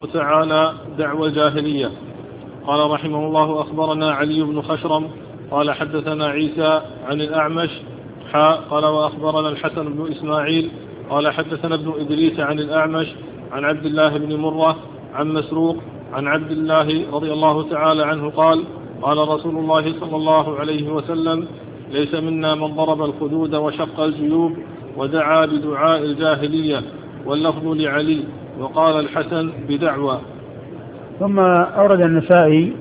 تعالى دعوى الجاهلية. قال رحمه الله: أخبرنا علي بن خشرم قال حدثنا عيسى عن الأعمش قال وأخبرنا الحسن بن إسماعيل قال حدثنا ابن إدريس عن الأعمش عن عبد الله بن مرة عن مسروق عن عبد الله رضي الله تعالى عنه قال: قال رسول الله صلى الله عليه وسلم: ليس منا من ضرب الخدود وشق الجيوب ودعا بدعاء الجاهلية. واللفظ لعلي. وقال الحسن: بدعوى. ثم أورد النسائي